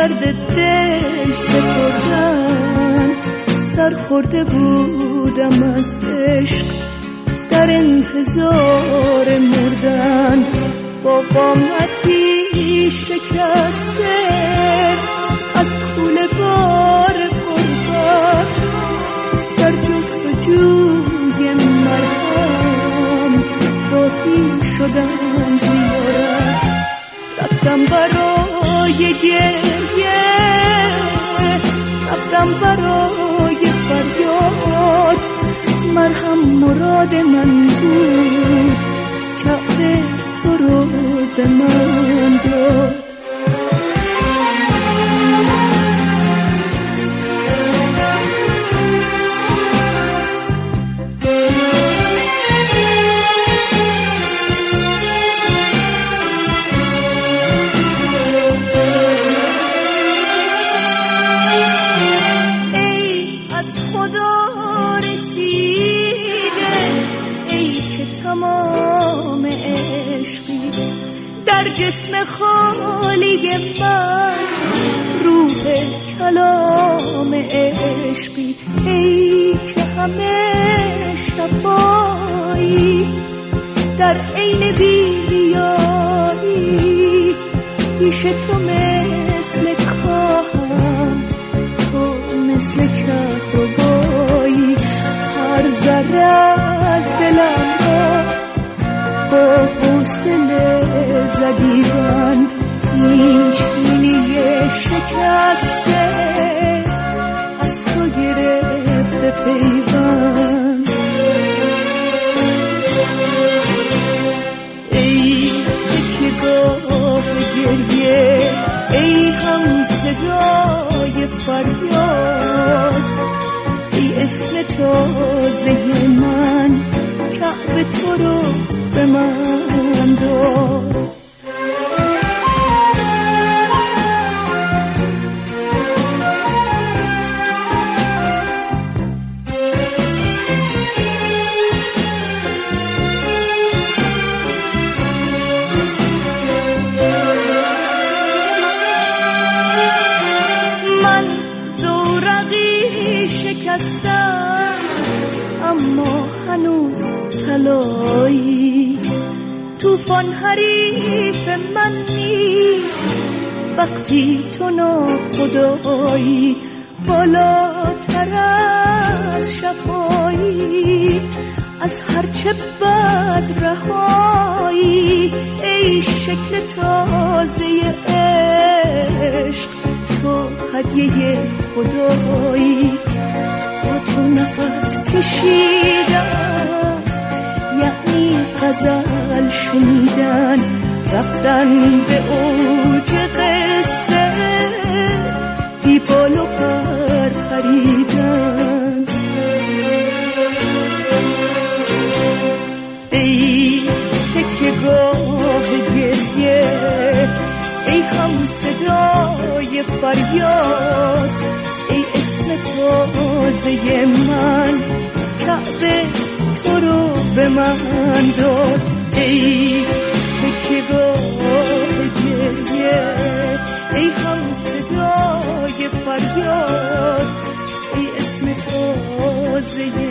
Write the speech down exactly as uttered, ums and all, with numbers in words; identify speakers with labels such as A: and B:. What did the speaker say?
A: درد دل سپردن، سر خورده بودم از عشق در انتظار مردن، با قامتی شکسته از کوله بار غربت، در جستجوی مرهم راهی شدم زیارت. رفتم برای گریه، رفتم برای فریاد، مرهم مراد من بود، کعبه تو رو به من داد. تمام عشقی در جسم خالی من، روح کلام عشقی، ای که همه شفایی در عین بی‌ریایی، پیش تو مثل کاهم، تو مثل کهربایی، هر ذره از دلم با حوصله زدیدند، این چینی شکسته از تو گرفته پیوند. ای تکیه‌گاه گریه، ای هم صدای فریاد، ای اسم تازه من، کعبه تو رو به من داد. من زورقی شکستم اما هنوز طلایی، طوفان حریف من نیست وقتی تو ناخدایی، بالاتر از شفایی، از هرچه بد رهایی، ای شکل تازه عشق، تو هدیه خدایی. با تو نفس کشیدم یعنی غزل شنیدن، رفتن به اوج قصه، بی بال و پر پریدن. ای تکیه‌گاه گریه، ای هم صدای فریاد، ای اسم تازه من، کعبه تو رو به من داد. ای تکیه‌گاه گریه، ای هم صدای فریاد، ای اسم تازه